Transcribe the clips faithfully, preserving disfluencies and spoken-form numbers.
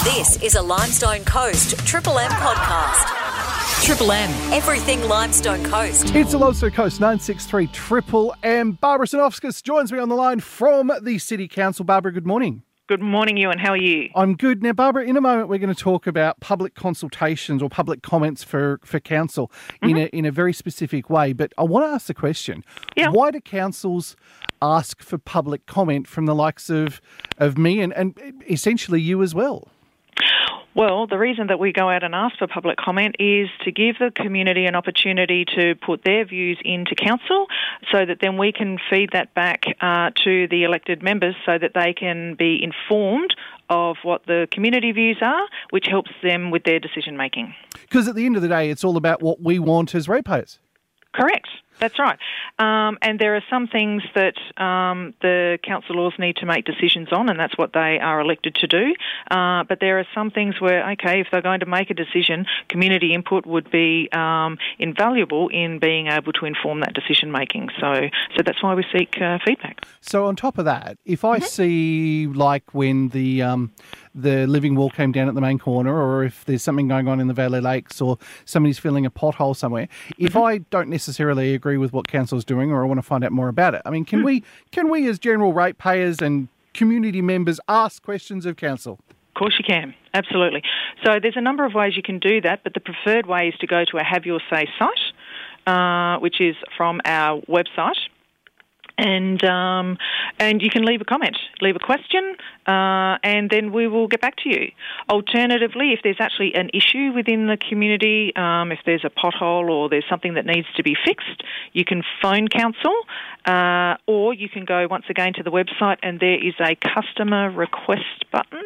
This is a Limestone Coast Triple M podcast. Triple M, everything Limestone Coast. It's the Limestone Coast nine six three Triple M. Barbara Sinofskas joins me on the line from the City Council. Barbara, good morning. Good morning, Ewan. How are you? I'm good. Now, Barbara, in a moment we're going to talk about public consultations or public comments for, for council mm-hmm. in a in a very specific way. But I want to ask the question, yeah. why do councils ask for public comment from the likes of, of me and, and essentially you as well? Well, the reason that we go out and ask for public comment is to give the community an opportunity to put their views into council so that then we can feed that back uh, to the elected members so that they can be informed of what the community views are, which helps them with their decision making. Because at the end of the day, it's all about what we want as ratepayers. Correct. That's right. Um, and there are some things that um, the councillors need to make decisions on, and that's what they are elected to do. Uh, but there are some things where, okay, if they're going to make a decision, community input would be um, invaluable in being able to inform that decision making. So, so that's why we seek uh, feedback. So on top of that, if I mm-hmm. see, like when the um, the living wall came down at the main corner, or if there's something going on in the Valley Lakes, or somebody's filling a pothole somewhere, if mm-hmm. I don't necessarily agree with what council's doing, or I want to find out more about it, I mean, can mm. we can we as general ratepayers and community members ask questions of council? Of course you can, absolutely. So there's a number of ways you can do that, but the preferred way is to go to a Have Your Say site, uh, which is from our website. And um, and you can leave a comment, leave a question, uh, and then we will get back to you. Alternatively, if there's actually an issue within the community, um, if there's a pothole or there's something that needs to be fixed, you can phone council, uh, or you can go once again to the website and there is a customer request button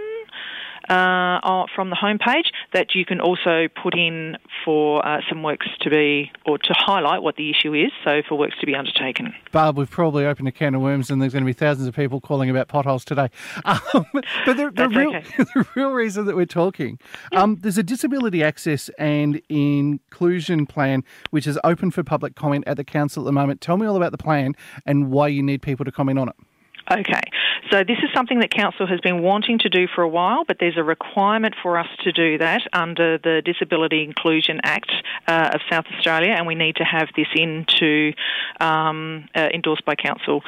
Uh, from the homepage that you can also put in for uh, some works to be, or to highlight what the issue is, so for works to be undertaken. Barb, we've probably opened a can of worms and there's going to be thousands of people calling about potholes today. Um, but the, the, real, okay. the real reason that we're talking, yeah. um, there's a disability access and inclusion plan which is open for public comment at the council at the moment. Tell me all about the plan and why you need people to comment on it. Okay, so this is something that council has been wanting to do for a while, but there's a requirement for us to do that under the Disability Inclusion Act uh, of South Australia, and we need to have this into um, uh, endorsed by council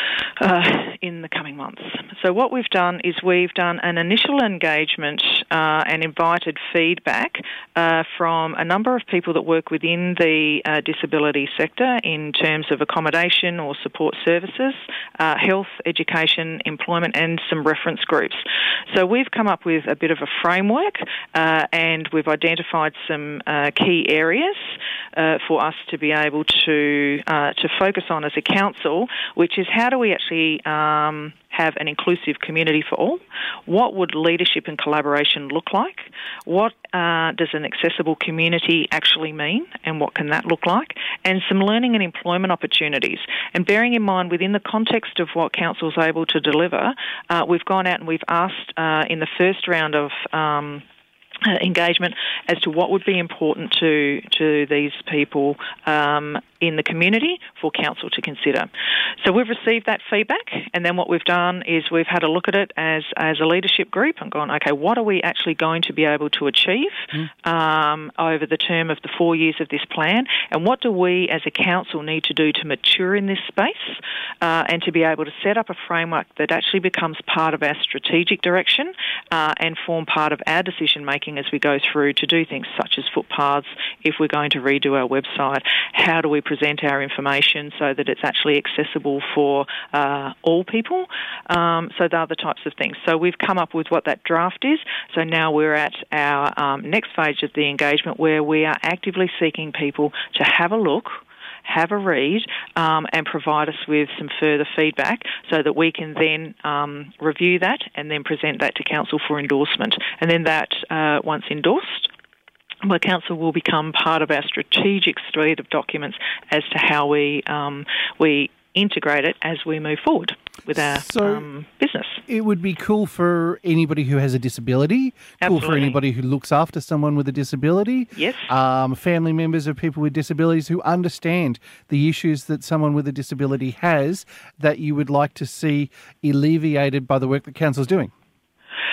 uh, in the coming months. So what we've done is we've done an initial engagement uh, and invited feedback uh, from a number of people that work within the uh, disability sector in terms of accommodation or support services, uh, health, education, employment, and some reference groups. So we've come up with a bit of a framework uh, and we've identified some uh, key areas uh, for us to be able to uh, to focus on as a council, which is how do we actually um, have an inclusive community for all? What would leadership and collaboration look like? What uh, does an accessible community actually mean, and what can that look like? And some learning and employment opportunities. And bearing in mind, within the context of what council's able to deliver, uh, we've gone out and we've asked uh, in the first round of um, Uh, engagement as to what would be important to to these people um, in the community for council to consider. So we've received that feedback, and then what we've done is we've had a look at it as as a leadership group and gone, okay, what are we actually going to be able to achieve mm. um, over the term of the four years of this plan, and what do we as a council need to do to mature in this space uh, and to be able to set up a framework that actually becomes part of our strategic direction uh, and form part of our decision making as we go through to do things such as footpaths. If we're going to redo our website, how do we present our information so that it's actually accessible for uh, all people? Um, so the other types of things. So we've come up with what that draft is. So now we're at our um, next phase of the engagement where we are actively seeking people to have a look, have a read, um, and provide us with some further feedback so that we can then um, review that and then present that to council for endorsement. And then that, uh, once endorsed, well, council will become part of our strategic suite of documents as to how we um, we integrate it as we move forward with our so um, business. It would be cool for anybody who has a disability, Absolutely. Cool for anybody who looks after someone with a disability, yes, um, family members of people with disabilities who understand the issues that someone with a disability has that you would like to see alleviated by the work that council's doing.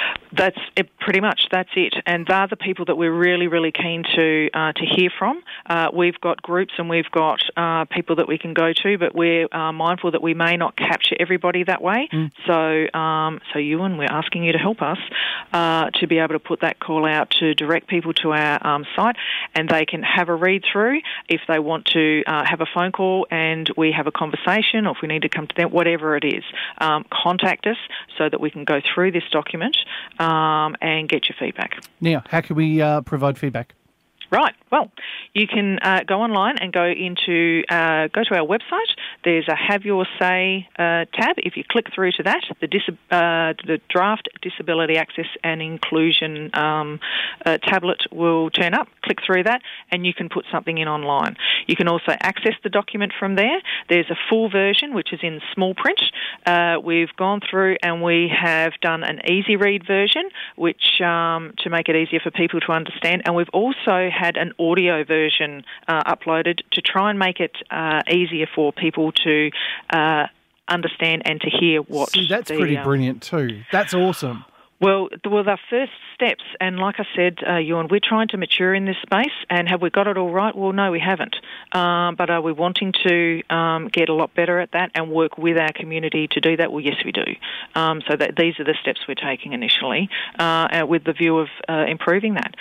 That's it, pretty much. That's it. And they're the people that we're really, really keen to uh, to hear from. Uh, we've got groups and we've got uh, people that we can go to, but we're uh, mindful that we may not capture everybody that way. Mm. So, um, so Ewan, we're asking you to help us uh, to be able to put that call out to direct people to our um, site, and they can have a read through. If they want to uh, have a phone call and we have a conversation, or if we need to come to them, whatever it is, um, contact us so that we can go through this document um, and get your feedback. Now, how can we uh, provide feedback? Right. Well, you can uh, go online and go into uh, go to our website. There's a Have Your Say uh, tab. If you click through to that, the dis- uh, the draft Disability Access and Inclusion um, uh, tablet will turn up. Click through that, and you can put something in online. You can also access the document from there. There's a full version, which is in small print. Uh, we've gone through and we have done an easy read version, which um, to make it easier for people to understand, and we've also had an audio version uh, uploaded to try and make it uh, easier for people to uh, understand and to hear what. See, that's the, pretty um, brilliant too. That's awesome. Well, well, the first steps, and like I said, uh, Ewan, we're trying to mature in this space, and have we got it all right? Well, no, we haven't. Um, but are we wanting to um, get a lot better at that and work with our community to do that? Well, yes, we do. Um, so that these are the steps we're taking initially uh, with the view of uh, improving that.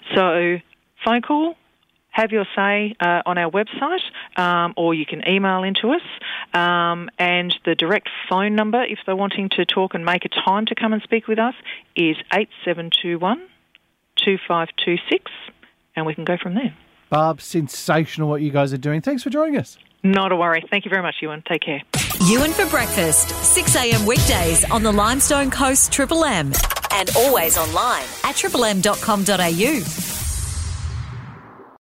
So phone call, have your say uh, on our website, um, or you can email into us. Um, and the direct phone number, if they're wanting to talk and make a time to come and speak with us, is eight seven two one, two five two six, and we can go from there. Barb, sensational what you guys are doing. Thanks for joining us. Not a worry. Thank you very much, Ewan. Take care. Ewan for breakfast, six a.m. weekdays on the Limestone Coast Triple M, and always online at triple m dot com dot a u.